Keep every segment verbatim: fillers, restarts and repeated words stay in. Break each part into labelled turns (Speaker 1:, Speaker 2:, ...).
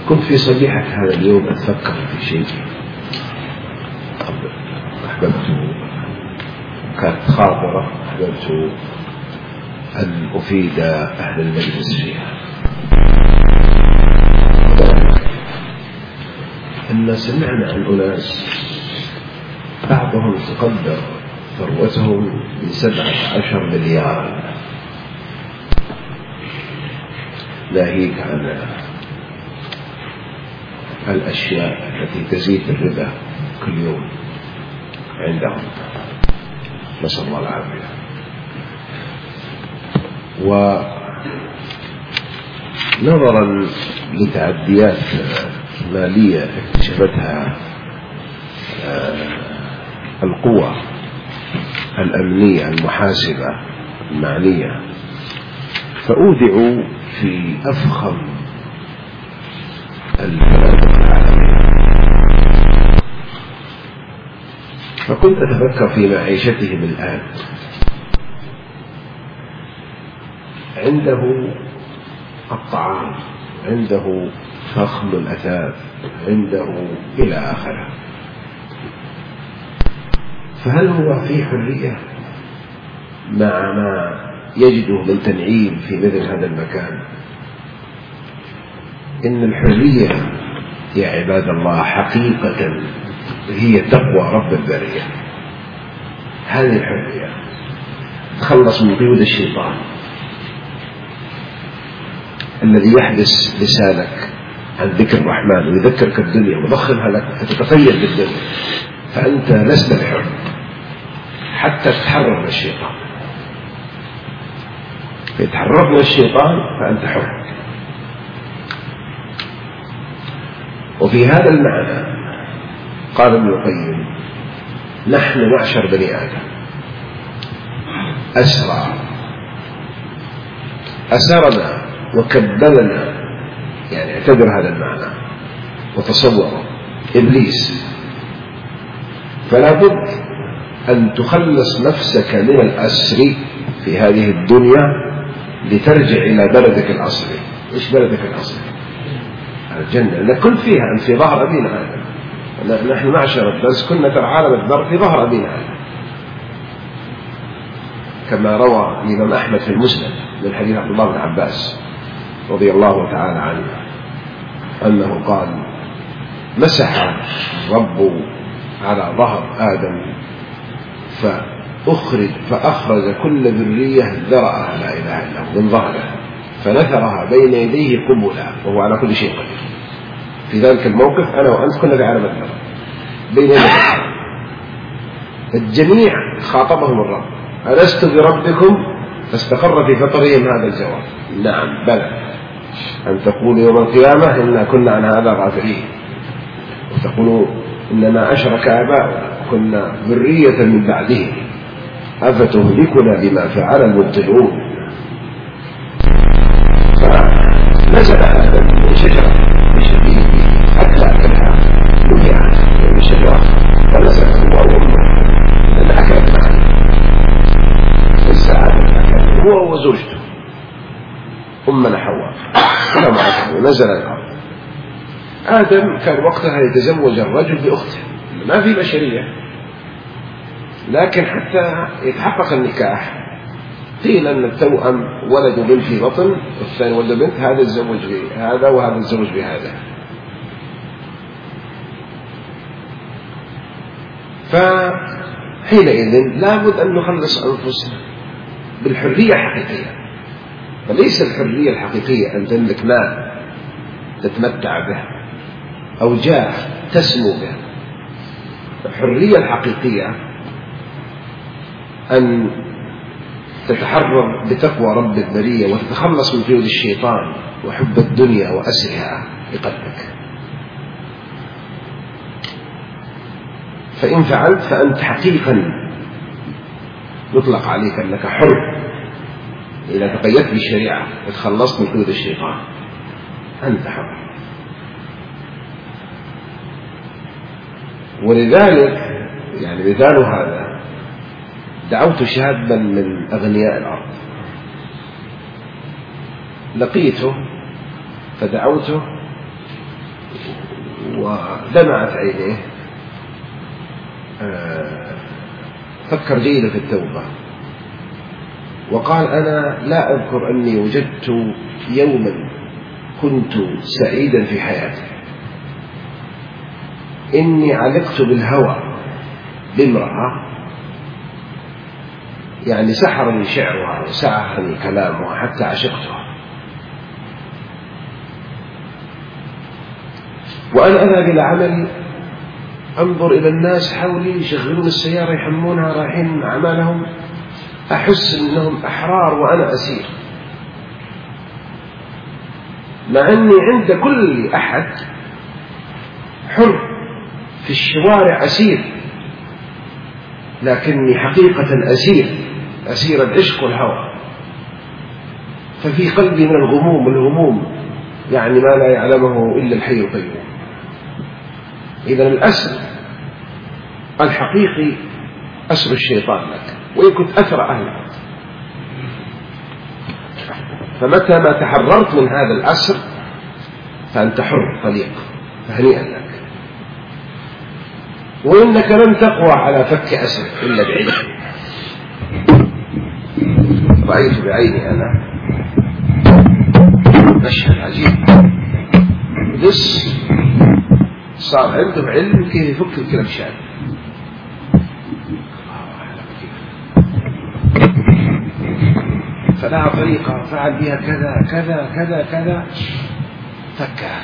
Speaker 1: كنت في صبيحة هذا اليوم أتفكر في شيء أحببت، كانت خاطرة أحببت أن أفيد أهل المجلس فيها. أن سمعنا عن أناس بعضهم تقدر ثروتهم بسبعة عشر مليار، ناهيك عن الأشياء التي تزيد الربا كل يوم عندهم، نسأل الله العافية. ونظرا لتعديات مالية اكتشفتها القوى الأمنية المحاسبة المعنية، فأودعوا في أفخم الفنادق العالمية، فكنت أتفكر في معيشتهم الآن. عنده الطعام، عنده فخم الأثاث، عنده إلى آخره، فهل هو في حرية مع ما يجده من تنعيم في مثل هذا المكان؟ إن الحرية يا عباد الله حقيقة هي تقوى رب البرية. هذه الحرية تخلص من قيود الشيطان الذي يحبس لسانك عن ذكر الرحمن ويذكرك الدنيا ويضخمها لك فتتقيد بالدنيا، فأنت لست بحر حتى تتحرر من الشيطان. فيتحرر من الشيطان فأنت حر. وفي هذا المعنى قال ابن القيم: نحن معشر بني آدم أسرى أسرنا وكبلنا، يعني اعتبر هذا المعنى وتصور إبليس، فلا بد أن تخلص نفسك من الأسر في هذه الدنيا لترجع إلى بلدك الأصلي. إيش بلدك الأصلي؟ الجنة، لأن كنت فيها أنت في ظهر أبينا آدم. نحن معشر الدرس كنا ترى عالم الذر في ظهر أبينا آدم، كما روى الإمام أحمد في المسند من حديث عبد الله بن عباس رضي الله تعالى عنه أنه قال: مسح الرب على ظهر آدم فأخرج فأخرج كل ذرية ذرأها لا إله إلا هو من ظهره فنثرها بين يديه قبلا وهو على كل شيء قدير. في ذلك الموقف أنا وأنت كنا في عالم الذر بين يديه، الجميع خاطبهم الرب: ألست بربكم؟ فاستقر في فطرهم هذا الجواب: نعم بلى، أن تقولوا يوم القيامة إنا كنا عن هذا غافلين، وتقولوا إنما أشرك آباؤنا كنا ذرية من بعدهم أفتهلكنا بما فعل المبطلون. فنزل آدم من شجرة بشديد حتى أكلها نبيعت من الشجرة، فنزل هو وأمه لأن أكلت معه، فالسعادة أكلت هو وزوجته أمنا حواء كما أكلوا. نزل الأرض، آدم كان وقتها يتزوج الرجل بأخته، ما في بشرية، لكن حتى يتحقق النكاح قيل أن التوأم ولد بنت في بطن والثاني ولد بنت، هذا الزوج بهذا وهذا الزوج بهذا. فحينئذ لابد أن نخلص أنفسنا بالحرية الحقيقية. فليس الحرية الحقيقية أن تملك مال تتمتع به أو جاه تسمو به. الحرية الحقيقية أن تتحرر بتقوى رب البرية وتتخلص من قيود الشيطان وحب الدنيا وأسرها بقلبك. فإن فعلت فأنت حقيقا يطلق عليك أنك حر إذا تقيدت بالشريعة وتخلصت من قيود الشيطان، أنت حر. ولذلك يعني مثال هذا، دعوت شابا من أغنياء الأرض، لقيته فدعوته ودمعت عينيه، فكر جيدا في التوبة وقال: أنا لا أذكر أني وجدت يوما كنت سعيدا في حياتي، إني علقت بالهوى بامرأة يعني سحرني شعرها وسحرني كلامها حتى عشقتها، وأنا أذهب إلى عملي أنظر إلى الناس حولي يشغلون السيارة يحمونها رايحين أعمالهم، أحس أنهم أحرار وأنا أسير، مع أني عند كل أحد حر في الشوارع أسير، لكني حقيقة أسير أسير العشق والهوى. ففي قلبي من الغموم والهموم يعني ما لا يعلمه إلا الحي القيوم. إذا الأسر الحقيقي أسر الشيطان لك، وإن كنت أثر أهله. فمتى ما تحررت من هذا الأسر فأنت حر طليق، فهنيئا لك. وإنك لن تقوى على فك أسر إلا بعلم. رأيت بعيني أنا مشهد عجيب، لص صار عنده علم كيف يفك الكلبشات، فلها طريقة فعل بها كذا كذا كذا كذا فكها.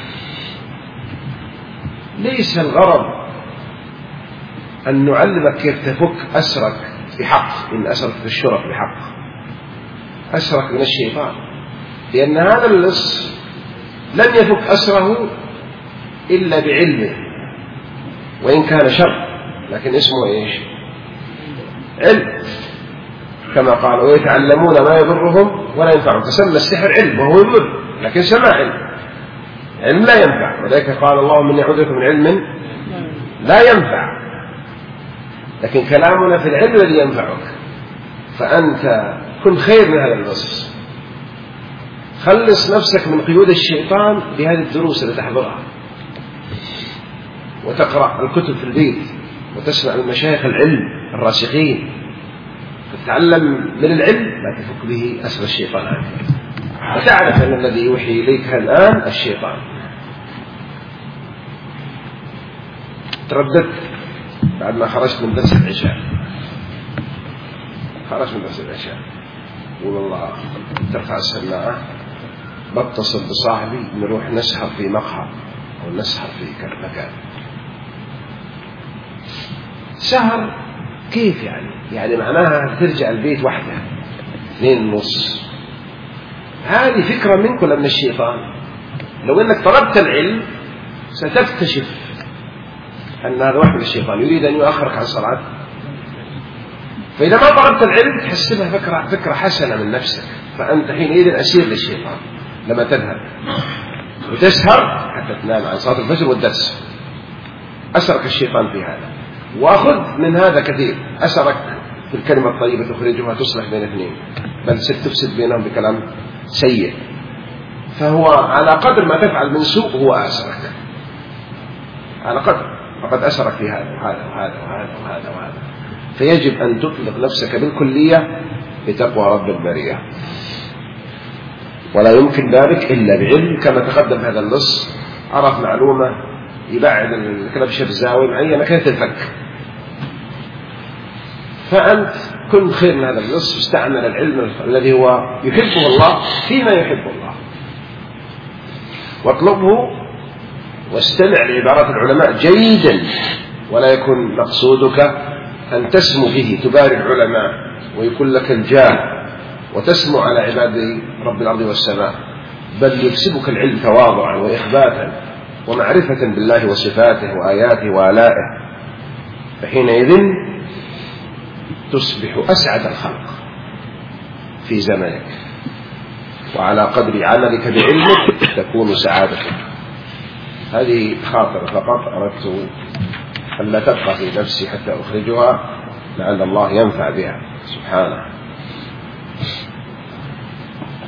Speaker 1: ليس الغرض أن نعلمك كيف تفك أسرك بحق، إن أسرك في الشرف بحق، أسرك من الشيطان، لأن هذا اللص لن يفك أسره إلا بعلمه، وإن كان شر لكن اسمه إيش؟ علم، كما قال: ويتعلمون ما يضرهم ولا ينفعهم. فسمى السحر علم وهو يضر، لكن سمى علم، علم لا ينفع. وذلك قال: اللهم إني أعوذ بك من علم لا ينفع، لكن كلامنا في العلم الذي ينفعك. فأنت كن خير من هذا اللص، خلص نفسك من قيود الشيطان بهذه الدروس التي تحضرها، وتقرأ الكتب في البيت، وتسمع من مشايخ العلم الراسخين، تتعلم من العلم ما تفك به أسر الشيطان عنك، وتعرف أن الذي يوحي إليك الآن الشيطان. ترددت بعد ما خرجت من درس العشاء، خرجت من درس العشاء يقول: والله ترفع السماعة بتصل بصاحبي نروح نسهر في مقهى أو نسهر في مكان. سهر كيف يعني؟ يعني معناها ترجع البيت وحدها اثنين ونص. هذه فكرة منك ولا من الشيطان؟ لو أنك طلبت العلم ستكتشف أن هذا واحد من الشيطان يريد أن يؤخرك عن الصلاة. فإذا ما طلبت العلم تحسبها فكرة, فكرة حسنة من نفسك، فأنت حينئذ أسير للشيطان لما تذهب وتسهر حتى تنام عن صلاة الفجر والدرس. أسرك الشيطان في هذا، وأخذ من هذا كثير. أسرك في الكلمة الطيبة تخرجها تصلح بين اثنين، بل ستفسد بينهم بكلام سيء. فهو على قدر ما تفعل من سوء هو أسرك، على قدر فقد أسرك في هذا وهذا وهذا وهذا وهذا وهذا. فيجب أن تطلق نفسك بالكلية بتقوى رب البرية، ولا يمكن ذلك إلا بعلم. كما تقدم هذا النص عرف معلومة يبعد الكلبشة بزاوية معينة كيف تفك. فأنت كن خير من هذا النص، واستعمل العلم الذي هو يحبه الله فيما يحب الله، واطلبه واستمع لعبارات العلماء جيدا، ولا يكون مقصودك أن تسمو به تبارك العلماء ويكون لك الجاه وتسمو على عباد رب الأرض والسماء، بل يكسبك العلم تواضعا وإخباتا ومعرفة بالله وصفاته وآياته وآلائه. فحينئذ تصبح أسعد الخلق في زمنك، وعلى قدر عملك بعلمك تكون سعادتك. هذه خاطرة فقط أردت أن لا تبقى في نفسي حتى أخرجها، لعل الله ينفع بها سبحانه.